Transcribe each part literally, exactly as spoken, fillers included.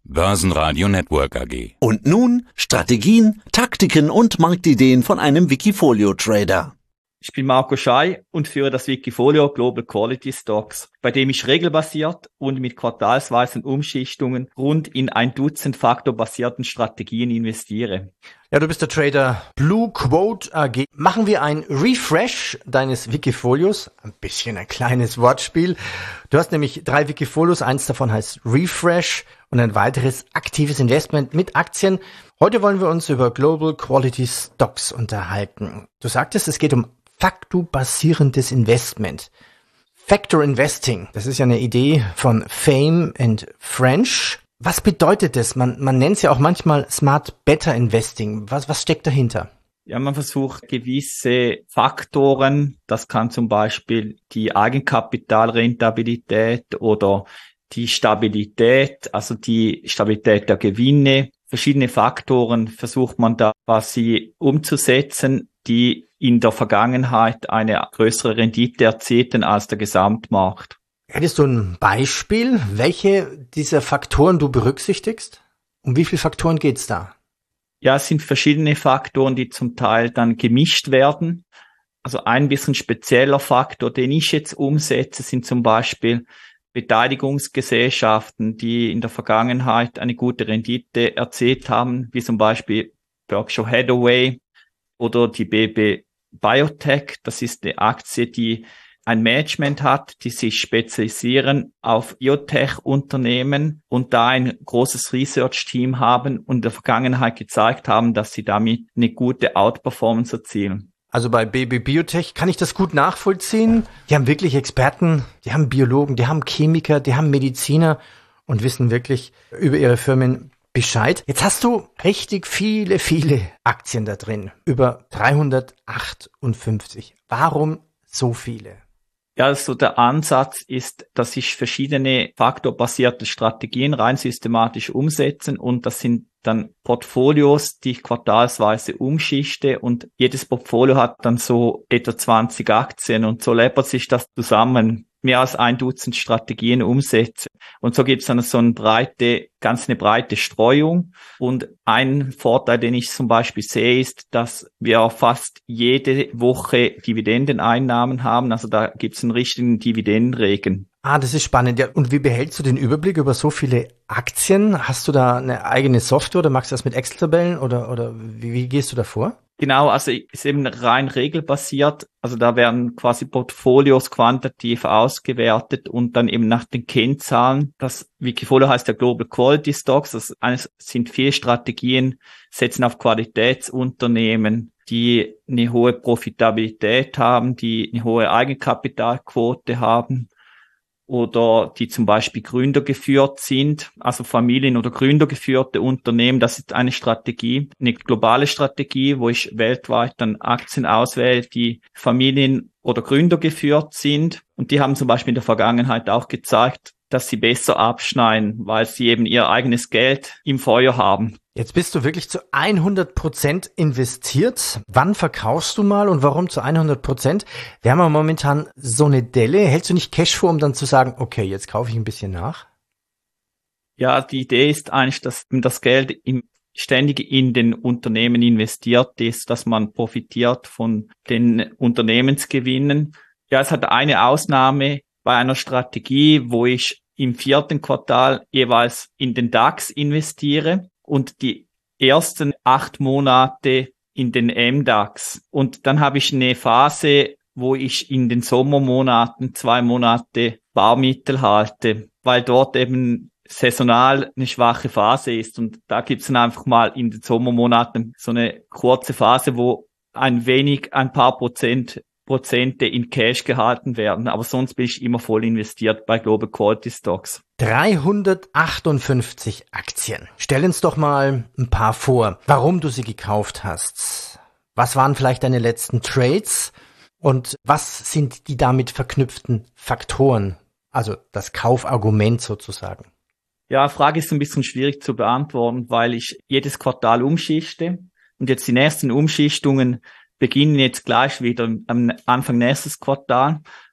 Börsenradio Network A G. Und nun Strategien, Taktiken und Marktideen von einem Wikifolio-Trader. Ich bin Marco Schey und führe das Wikifolio Global Quality Stocks, bei dem ich regelbasiert und mit quartalsweisen Umschichtungen rund in ein Dutzend faktorbasierten Strategien investiere. Ja, du bist der Trader Blue Quote A G. Machen wir ein Refresh deines Wikifolios. Ein bisschen ein kleines Wortspiel. Du hast nämlich drei Wikifolios. Eins davon heißt Refresh und ein weiteres aktives Investment mit Aktien. Heute wollen wir uns über Global Quality Stocks unterhalten. Du sagtest, es geht um faktorbasierendes Investment. Factor Investing, das ist ja eine Idee von Fame and French. Was bedeutet das? Man, man nennt es ja auch manchmal Smart Beta Investing. Was, was steckt dahinter? Ja, man versucht gewisse Faktoren, das kann zum Beispiel die Eigenkapitalrentabilität oder die Stabilität, also die Stabilität der Gewinne, verschiedene Faktoren versucht man da quasi umzusetzen, die in der Vergangenheit eine größere Rendite erzielten als der Gesamtmarkt. Hättest du ein Beispiel, welche dieser Faktoren du berücksichtigst? Um wie viele Faktoren geht's da? Ja, es sind verschiedene Faktoren, die zum Teil dann gemischt werden. Also ein bisschen spezieller Faktor, den ich jetzt umsetze, sind zum Beispiel Beteiligungsgesellschaften, die in der Vergangenheit eine gute Rendite erzielt haben, wie zum Beispiel Berkshire Hathaway oder die B B Biotech. Das ist eine Aktie, die ein Management hat, die sich spezialisieren auf Biotech-Unternehmen und da ein großes Research-Team haben und in der Vergangenheit gezeigt haben, dass sie damit eine gute Outperformance erzielen. Also bei B B Biotech kann ich das gut nachvollziehen. Die haben wirklich Experten, die haben Biologen, die haben Chemiker, die haben Mediziner und wissen wirklich über ihre Firmen Bescheid. Jetzt hast du richtig viele, viele Aktien da drin. Über dreihundertachtundfünfzig. Warum so viele? Ja, also der Ansatz ist, dass ich verschiedene faktorbasierte Strategien rein systematisch umsetzen und das sind dann Portfolios, die ich quartalsweise umschichte und jedes Portfolio hat dann so etwa zwanzig Aktien und so läppert sich das zusammen. Mehr als ein Dutzend Strategien umsetze. Und so gibt es dann so eine breite, ganz eine breite Streuung. Und ein Vorteil, den ich zum Beispiel sehe, ist, dass wir fast jede Woche Dividendeneinnahmen haben. Also da gibt es einen richtigen Dividendenregen. Ah, das ist spannend. Ja, und wie behältst du den Überblick über so viele Aktien? Hast du da eine eigene Software oder machst du das mit Excel-Tabellen oder, oder wie, wie gehst du da vor? Genau, also ist eben rein regelbasiert. Also da werden quasi Portfolios quantitativ ausgewertet und dann eben nach den Kennzahlen. Das Wikifolio heißt ja Global Quality Stocks. Das sind vier Strategien, setzen auf Qualitätsunternehmen, die eine hohe Profitabilität haben, die eine hohe Eigenkapitalquote haben oder die zum Beispiel gründergeführt sind, also Familien- oder gründergeführte Unternehmen. Das ist eine Strategie, eine globale Strategie, wo ich weltweit dann Aktien auswähle, die Familien- oder gründergeführt sind. Und die haben zum Beispiel in der Vergangenheit auch gezeigt, dass sie besser abschneiden, weil sie eben ihr eigenes Geld im Feuer haben. Jetzt bist du wirklich zu hundert Prozent investiert. Wann verkaufst du mal und warum zu hundert Prozent? Wir haben ja momentan so eine Delle. Hältst du nicht Cash vor, um dann zu sagen, okay, jetzt kaufe ich ein bisschen nach? Ja, die Idee ist eigentlich, dass das Geld im ständig in den Unternehmen investiert ist, dass man profitiert von den Unternehmensgewinnen. Ja, es hat eine Ausnahme bei einer Strategie, wo ich im vierten Quartal jeweils in den DAX investiere und die ersten acht Monate in den M DAX. Und dann habe ich eine Phase, wo ich in den Sommermonaten zwei Monate Barmittel halte, weil dort eben saisonal eine schwache Phase ist. Und da gibt es dann einfach mal in den Sommermonaten so eine kurze Phase, wo ein wenig, ein paar Prozent Prozente in Cash gehalten werden, aber sonst bin ich immer voll investiert bei Global Quality Stocks. dreihundertachtundfünfzig Aktien. Stell uns doch mal ein paar vor, warum du sie gekauft hast. Was waren vielleicht deine letzten Trades und was sind die damit verknüpften Faktoren? Also das Kaufargument sozusagen. Ja, Frage ist ein bisschen schwierig zu beantworten, weil ich jedes Quartal umschichte und jetzt die nächsten Umschichtungen beginnen jetzt gleich wieder am Anfang nächstes Quartal.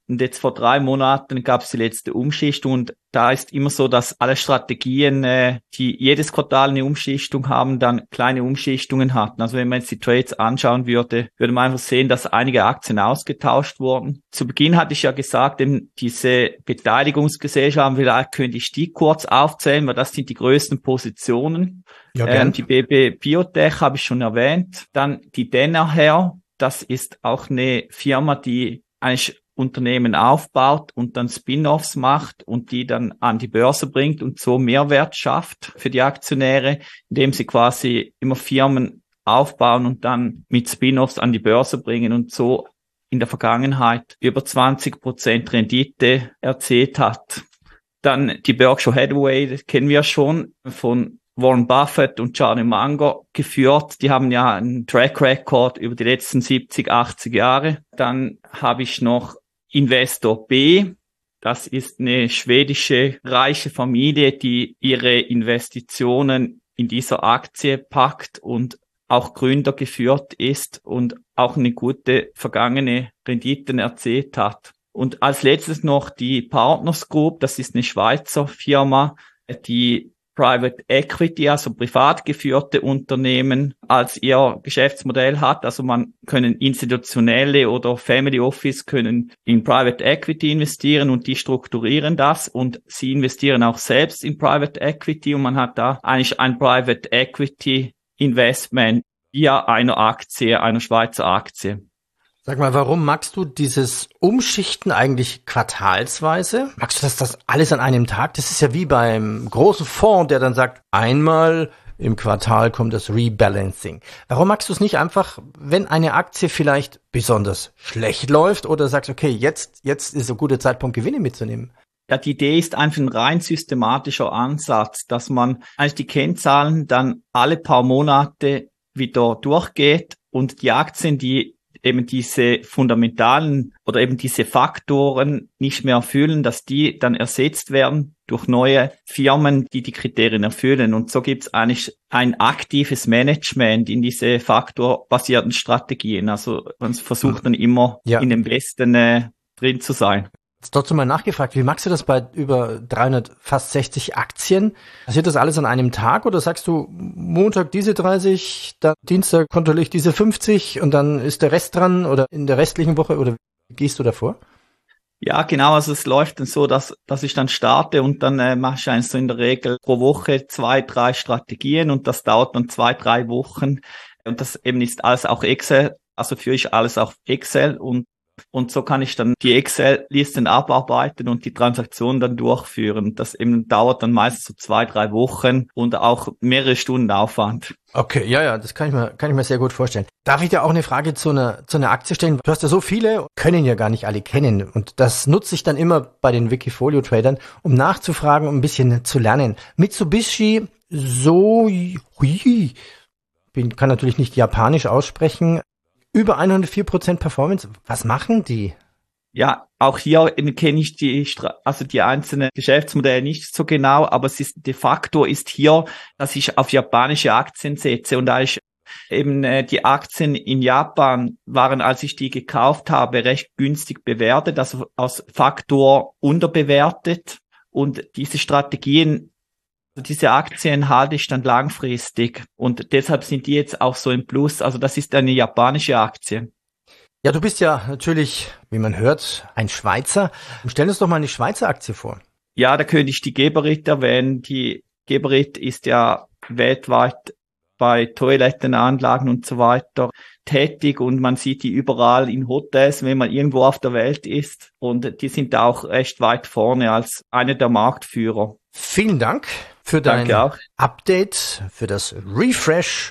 Und jetzt vor drei Monaten gab es die letzte Umschichtung und da ist immer so, dass alle Strategien, äh, die jedes Quartal eine Umschichtung haben, dann kleine Umschichtungen hatten. Also wenn man jetzt die Trades anschauen würde, würde man einfach sehen, dass einige Aktien ausgetauscht wurden. Zu Beginn hatte ich ja gesagt, eben diese Beteiligungsgesellschaften, vielleicht könnte ich die kurz aufzählen, weil das sind die größten Positionen. Ja, ähm, die B B Biotech habe ich schon erwähnt. Dann die Danaher, das ist auch eine Firma, die eigentlich Unternehmen aufbaut und dann Spin-offs macht und die dann an die Börse bringt und so Mehrwert schafft für die Aktionäre, indem sie quasi immer Firmen aufbauen und dann mit Spin-offs an die Börse bringen und so in der Vergangenheit über zwanzig Prozent Rendite erzielt hat. Dann die Berkshire Hathaway, das kennen wir schon, von Warren Buffett und Charlie Munger geführt. Die haben ja einen Track Record über die letzten siebzig, achtzig Jahre. Dann habe ich noch Investor B. Das ist eine schwedische reiche Familie, die ihre Investitionen in dieser Aktie packt und auch Gründer geführt ist und auch eine gute vergangene Renditen erzielt hat. Und als letztes noch die Partners Group. Das ist eine Schweizer Firma, die Private Equity, also privat geführte Unternehmen, als ihr Geschäftsmodell hat. Also man können institutionelle oder Family Office können in Private Equity investieren und die strukturieren das und sie investieren auch selbst in Private Equity und man hat da eigentlich ein Private Equity Investment via einer Aktie, einer Schweizer Aktie. Sag mal, warum magst du dieses Umschichten eigentlich quartalsweise? Magst du das, das alles an einem Tag? Das ist ja wie beim großen Fonds, der dann sagt, einmal im Quartal kommt das Rebalancing. Warum magst du es nicht einfach, wenn eine Aktie vielleicht besonders schlecht läuft oder sagst, okay, jetzt, jetzt ist ein guter Zeitpunkt, Gewinne mitzunehmen? Ja, die Idee ist einfach ein rein systematischer Ansatz, dass man eigentlich die Kennzahlen dann alle paar Monate wieder durchgeht und die Aktien, die eben diese fundamentalen oder eben diese Faktoren nicht mehr erfüllen, dass die dann ersetzt werden durch neue Firmen, die die Kriterien erfüllen. Und so gibt es eigentlich ein aktives Management in diese faktorbasierten Strategien. Also man versucht dann immer ja. in den Besten äh, drin zu sein. Jetzt trotzdem mal nachgefragt, wie magst du das bei über dreihundert, fast sechzig Aktien? Passiert das alles an einem Tag oder sagst du, Montag diese dreißig, dann Dienstag kontrolliere ich diese fünfzig und dann ist der Rest dran oder in der restlichen Woche oder wie gehst du davor? Ja, genau, also es läuft dann so, dass dass ich dann starte und dann äh, mache ich eigentlich so in der Regel pro Woche zwei, drei Strategien und das dauert dann zwei, drei Wochen und das eben ist alles auch Excel, also führe ich alles auf Excel und Und so kann ich dann die Excel-Listen abarbeiten und die Transaktionen dann durchführen. Das eben dauert dann meist so zwei, drei Wochen und auch mehrere Stunden Aufwand. Okay, ja, ja, das kann ich mir, kann ich mir sehr gut vorstellen. Darf ich dir auch eine Frage zu einer, zu einer Aktie stellen? Du hast ja so viele, können ja gar nicht alle kennen. Und das nutze ich dann immer bei den Wikifolio-Tradern, um nachzufragen, um ein bisschen zu lernen. Mitsubishi, so, hui, bin, kann natürlich nicht Japanisch aussprechen. Über hundertvier Prozent Performance. Was machen die? Ja, auch hier kenne ich die, also die einzelnen Geschäftsmodelle nicht so genau, aber es ist, de facto ist hier, dass ich auf japanische Aktien setze und da ich eben äh, die Aktien in Japan waren, als ich die gekauft habe, recht günstig bewertet, also aus Faktor unterbewertet und diese Strategien, diese Aktien halte ich dann langfristig und deshalb sind die jetzt auch so im Plus. Also das ist eine japanische Aktie. Ja, du bist ja natürlich, wie man hört, ein Schweizer. Stell uns doch mal eine Schweizer Aktie vor. Ja, da könnte ich die Geberit erwähnen. Die Geberit ist ja weltweit bei Toilettenanlagen und so weiter tätig und man sieht die überall in Hotels, wenn man irgendwo auf der Welt ist. Und die sind auch recht weit vorne als einer der Marktführer. Vielen Dank für dein Update, für das Refresh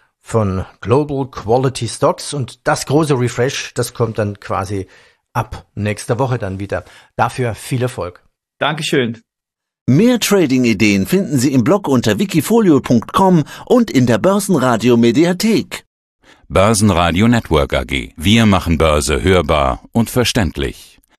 von Global Quality Stocks und das große Refresh, das kommt dann quasi ab nächster Woche dann wieder. Dafür viel Erfolg. Dankeschön. Mehr Trading-Ideen finden Sie im Blog unter wikifolio punkt com und in der Börsenradio Mediathek. Börsenradio Network A G. Wir machen Börse hörbar und verständlich.